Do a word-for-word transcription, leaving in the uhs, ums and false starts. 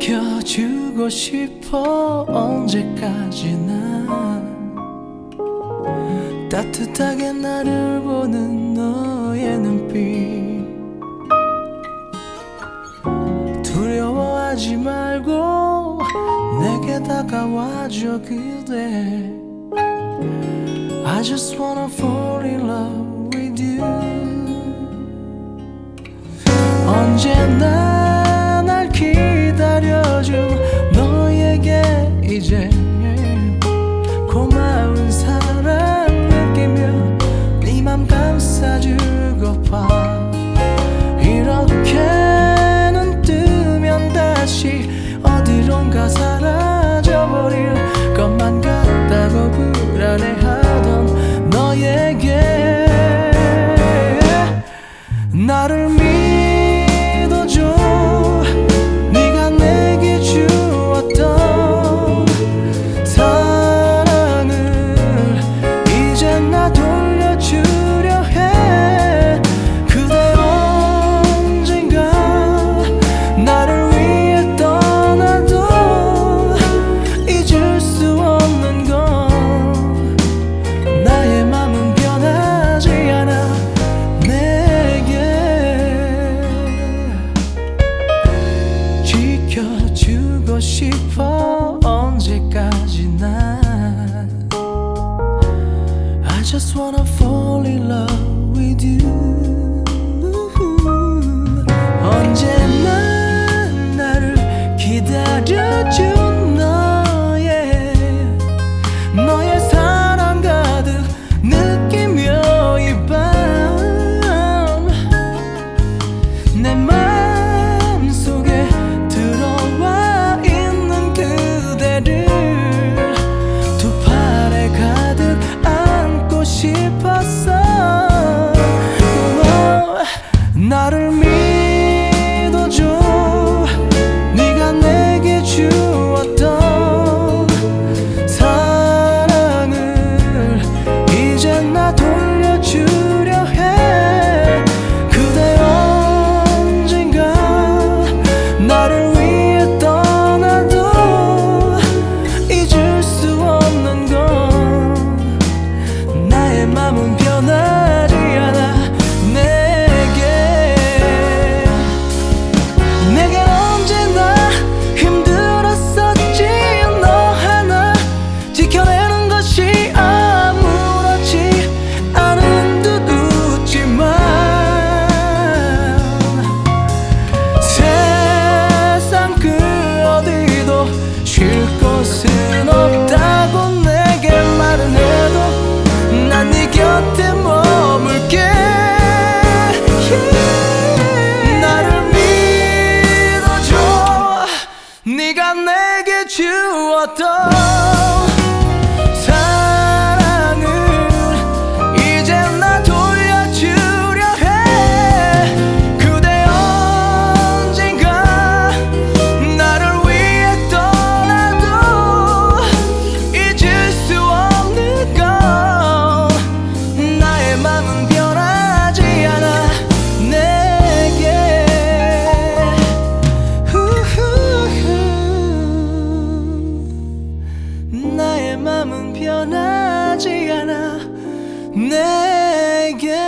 지켜주고 싶어 언제까지나 따뜻하게 나를 보는 너의 눈빛 두려워하지 말고 내게 다가와줘 그대 I just wanna fall in love with you 언제나 날 기다려준 너에게 이제 고마운 사랑 느끼며 네 맘 감싸주고파 이렇게 눈 뜨면 다시 어디론가 사라져버릴 것만 같다고 불안해하던 너에게 나를 믿어줘 네가 내게 주었던 사랑을 이제 나 돌려주려 해 그대 언젠가 나를 위해 떠나도 잊을 수 없는 건 나의 맘은 변하지 않아 지켜주고 싶어 언제까지나 I just wanna fall in love with you 언제나 나를 기다려준 너의 너의 사랑 가득 느끼며 이 밤 내 맘 속에 들어와 있는 그대를 두 팔에 가득 안고 싶었어 나를 믿어줘 네가 내게 주었던 사랑을 이제 나 돌려주려 해 그대 언젠가 나를 위해 떠나도 잊을 수 없는 건 나의 맘은 변하지 않아 내게 내겐 언제나 힘들었었지 너 하나 지켜내는 것이 아무렇지 않은 듯 웃지만 세상 그 어디도 쉴 곳은 없다고 내게 말은 해도 난 네 곁에 머물게 yeah. 나를 믿어줘 네가 내게 주었던 사랑을 이제 나 돌려주려 해 그대 언젠가 나를 위해 떠나도 잊을 수 없는 건 나의 맘은 변하지 않아 내게 나의 맘은 변하지 않아 내게